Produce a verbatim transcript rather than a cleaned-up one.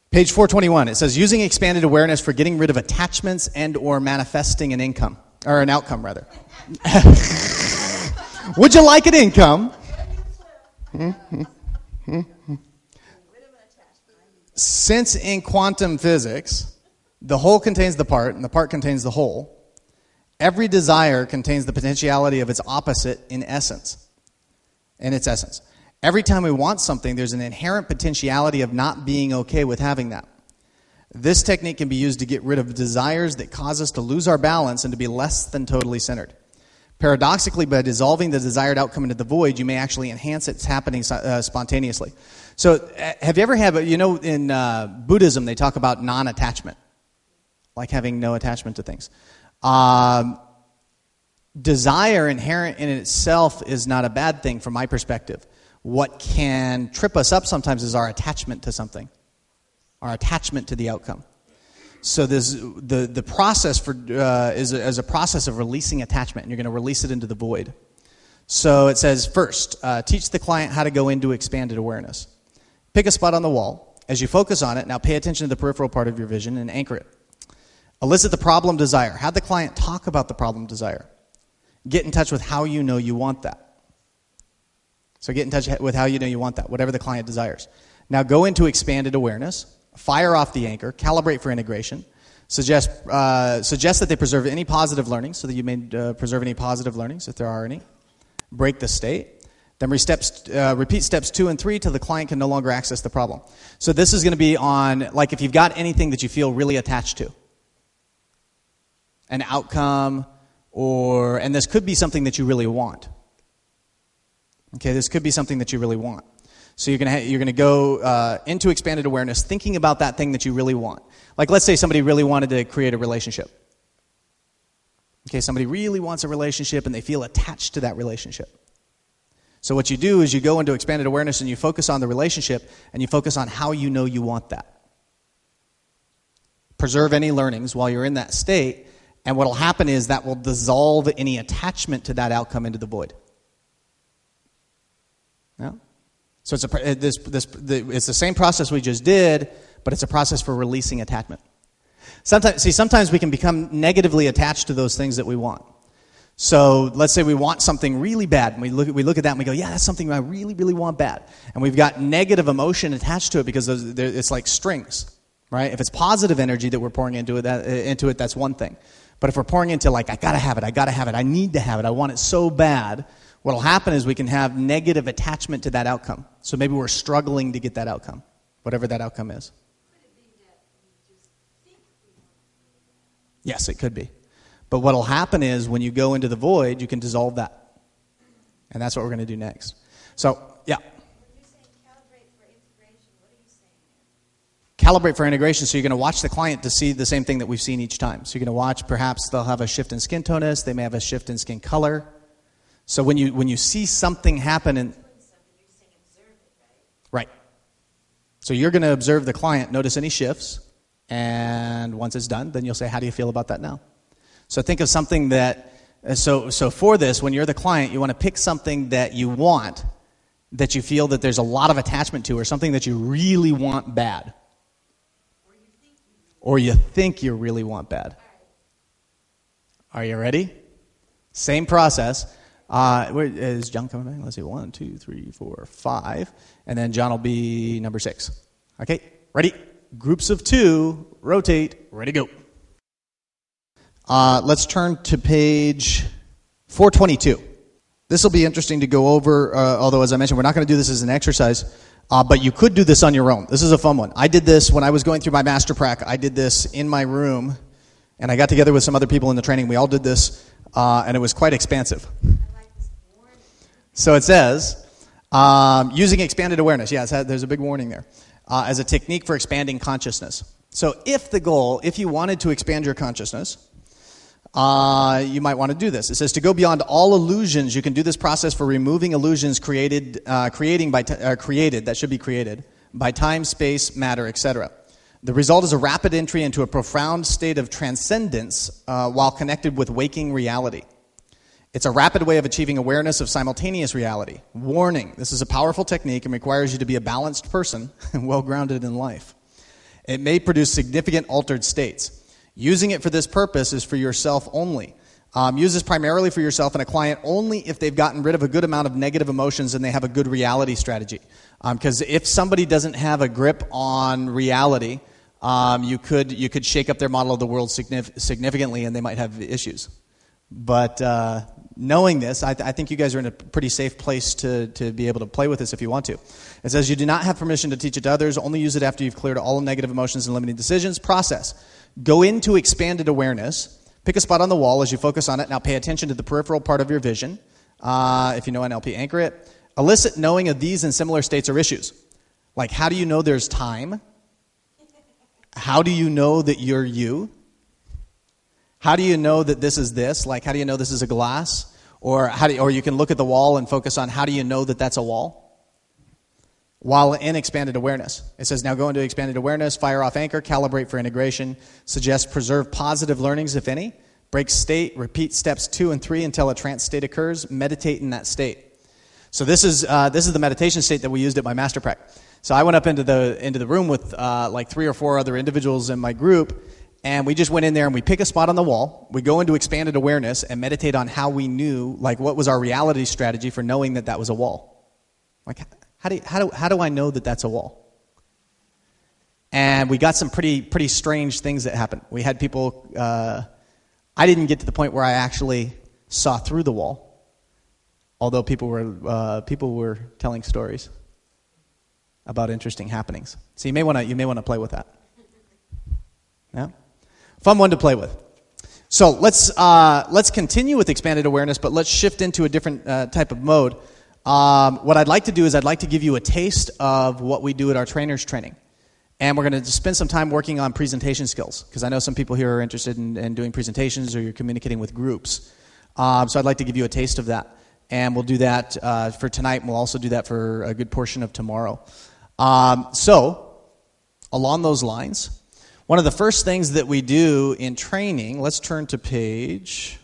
Page four twenty-one, it says, using expanded awareness for getting rid of attachments and or manifesting an income, or an outcome, rather. Would you like an income? Since in quantum physics, the whole contains the part, and the part contains the whole, every desire contains the potentiality of its opposite in essence, in its essence. Every time we want something, there's an inherent potentiality of not being okay with having that. This technique can be used to get rid of desires that cause us to lose our balance and to be less than totally centered. Paradoxically, by dissolving the desired outcome into the void, you may actually enhance its happening uh, spontaneously. So, uh, have you ever had, you know, in uh, Buddhism, they talk about non-attachment, like having no attachment to things. Um, desire inherent in itself is not a bad thing from my perspective. What can trip us up sometimes is our attachment to something, our attachment to the outcome. So this, the, the process for uh, is, a, is a process of releasing attachment, and you're going to release it into the void. So it says, first, uh, teach the client how to go into expanded awareness. Pick a spot on the wall. As you focus on it, now pay attention to the peripheral part of your vision and anchor it. Elicit the problem desire. Have the client talk about the problem desire. Get in touch with how you know you want that. So get in touch with how you know you want that, whatever the client desires. Now go into expanded awareness, fire off the anchor, calibrate for integration, suggest uh, suggest that they preserve any positive learnings, so that you may uh, preserve any positive learnings, if there are any. Break the state. Then re steps, uh, repeat steps two and three till the client can no longer access the problem. So this is going to be on, like if you've got anything that you feel really attached to. An outcome, or, and this could be something that you really want. Okay, this could be something that you really want. So you're going to you're going to go uh, into expanded awareness, thinking about that thing that you really want. Like, let's say somebody really wanted to create a relationship. Okay, somebody really wants a relationship, and they feel attached to that relationship. So what you do is you go into expanded awareness, and you focus on the relationship, and you focus on how you know you want that. Preserve any learnings while you're in that state, and what will happen is that will dissolve any attachment to that outcome into the void. Yeah? So it's a this this the, it's the same process we just did, but it's a process for releasing attachment. Sometimes, see, sometimes we can become negatively attached to those things that we want. So let's say we want something really bad, and we look at we look at that and we go, yeah, that's something I really really want bad, and we've got negative emotion attached to it because those, it's like strings, right? If it's positive energy that we're pouring into it, that, into it, that's one thing. But if we're pouring into like, I gotta have it, I gotta have it, I need to have it, I want it so bad. What will happen is we can have negative attachment to that outcome. So maybe we're struggling to get that outcome, whatever that outcome is. Could it be that we just think we want to? Yes, it could be. But what will happen is when you go into the void, you can dissolve that. And that's what we're going to do next. So, yeah. When you're saying calibrate for integration, what are you saying there? Calibrate for integration, so you're going to watch the client to see the same thing that we've seen each time. So you're going to watch, perhaps they'll have a shift in skin tonus, they may have a shift in skin color. So when you when you see something happen in right. So you're going to observe the client, notice any shifts, and once it's done, then you'll say, how do you feel about that now? So think of something that so so for this, when you're the client, you want to pick something that you want, that you feel that there's a lot of attachment to, or something that you really want bad. Or you think you really want bad. Are you ready? Same process. Uh, where is John coming back? Let's see, one, two, three, four, five. And then John will be number six. Okay, ready? Groups of two, rotate, ready, go. Uh, let's turn to page four twenty-two. This will be interesting to go over, uh, although as I mentioned, we're not going to do this as an exercise, uh, but you could do this on your own. This is a fun one. I did this when I was going through my master prac. I did this in my room, and I got together with some other people in the training. We all did this, uh, and it was quite expansive. So it says, um, using expanded awareness. Yes, there's a big warning there. Uh, as a technique for expanding consciousness. So if the goal, if you wanted to expand your consciousness, uh, you might want to do this. It says to go beyond all illusions, you can do this process for removing illusions created, uh, creating by t- uh, created, that should be created, by time, space, matter, et cetera. The result is a rapid entry into a profound state of transcendence uh, while connected with waking reality. It's a rapid way of achieving awareness of simultaneous reality. Warning, this is a powerful technique and requires you to be a balanced person and well-grounded in life. It may produce significant altered states. Using it for this purpose is for yourself only. Um, use this primarily for yourself and a client only if they've gotten rid of a good amount of negative emotions and they have a good reality strategy. Because um, if somebody doesn't have a grip on reality, um, you could you could shake up their model of the world signif- significantly and they might have issues. But uh, knowing this, I, th- I think you guys are in a pretty safe place to, to be able to play with this if you want to. It says you do not have permission to teach it to others. Only use it after you've cleared all negative emotions and limiting decisions. Process. Go into expanded awareness. Pick a spot on the wall as you focus on it. Now pay attention to the peripheral part of your vision. Uh, if you know N L P, anchor it. Elicit knowing of these and similar states or issues. Like, how do you know there's time? How do you know that you're you? How do you know that this is this? Like, how do you know this is a glass? Or how do you, or you can look at the wall and focus on how do you know that that's a wall? While in expanded awareness. It says, now go into expanded awareness, fire off anchor, calibrate for integration, suggest preserve positive learnings, if any, break state, repeat steps two and three until a trance state occurs, meditate in that state. So this is uh, this is the meditation state that we used at my master prac. So I went up into the into the room with uh, like three or four other individuals in my group, and we just went in there and we pick a spot on the wall, we go into expanded awareness and meditate on how we knew, like what was our reality strategy for knowing that that was a wall. Like, How do, how, do, how do I know that that's a wall? And we got some pretty pretty strange things that happened. We had people, uh, I didn't get to the point where I actually saw through the wall, although people were uh, people were telling stories about interesting happenings. So you may want to you may want to play with that. Yeah, fun one to play with. So let's uh, let's continue with expanded awareness, but let's shift into a different uh, type of mode. Um, what I'd like to do is I'd like to give you a taste of what we do at our trainers training. And we're going to spend some time working on presentation skills, because I know some people here are interested in, in doing presentations or you're communicating with groups. Um, so I'd like to give you a taste of that. And we'll do that uh, for tonight, and we'll also do that for a good portion of tomorrow. Um, so, along those lines, one of the first things that we do in training, let's turn to page